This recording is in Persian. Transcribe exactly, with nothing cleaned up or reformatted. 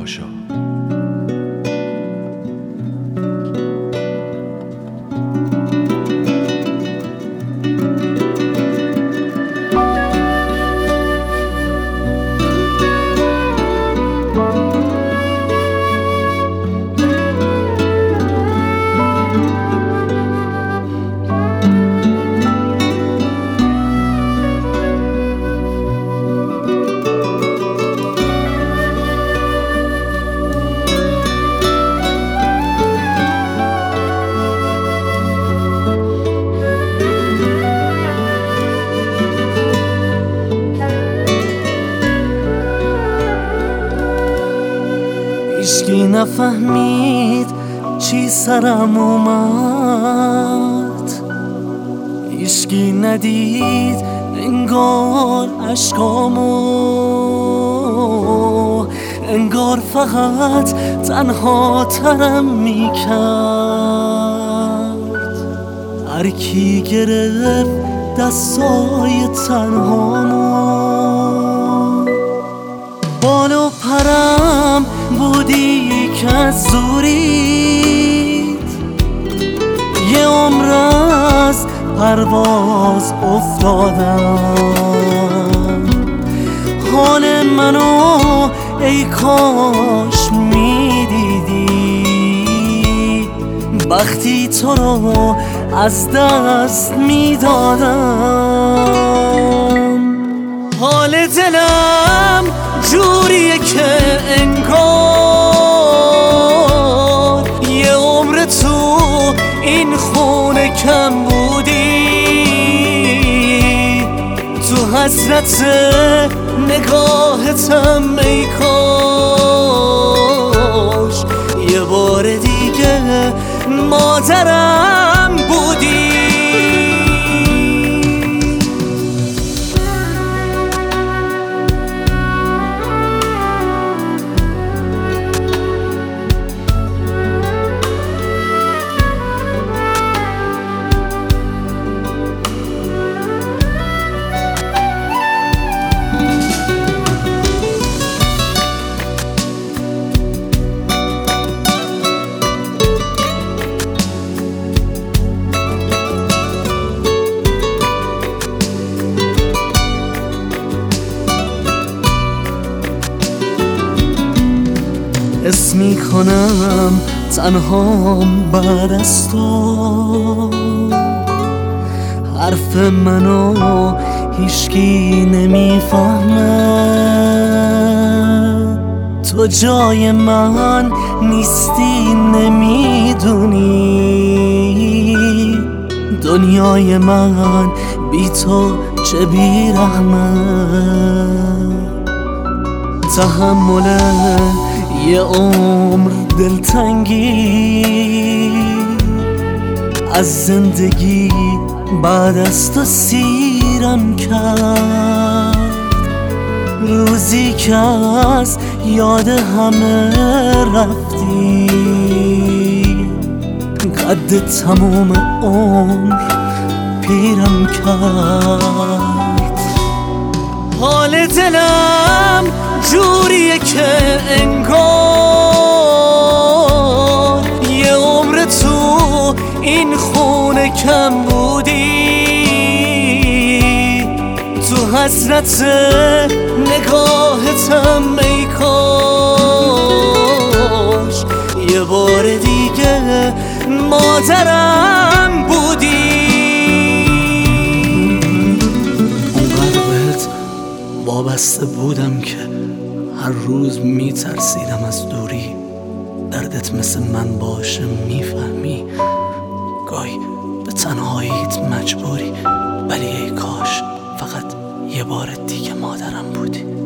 پاشا. هیچکی نفهمید چی سرم اومد، هیچکی ندید انگار عشقامو، انگار فقط تنها ترم میکرد. هر کی گرفت دستای تنهامو، بال و پرم بودی که از زورید، یه عمر از پرواز افتادم. حال منو ای کاش میدیدی، وقتی تو رو از دست میدادم. حال دلم جوریه که انگار یه عمر تو این خونه کم بودی. تو حسرت نگاهتم ای کاش یه بار دیگه مادرم بودی. حس میکنم تنهام بعد از تو، حرف منو هیچکی نمیفهمه. تو جای من نیستی نمیدونی، دنیای من بی تو چه بیرحمه. تحمل یه عمر دلتنگی از زندگی بعد از تو سیرم کرد. روزی که از یاد همه رفتی، قد تموم عمر پیرم کرد. حال دلم جوریه که انگار یه عمر تو این خونه کم بودی. تو حسرت نگاهتم ای کاش یه بار دیگه مادرم بودی. اونقدر بهت وابسته بودم که هر روز میترسیدم از دوری. دردت مثل من باشه میفهمی، گاهی به تنهاییت مجبوری، ولی ای کاش فقط یه بار دیگه مادرم بودی.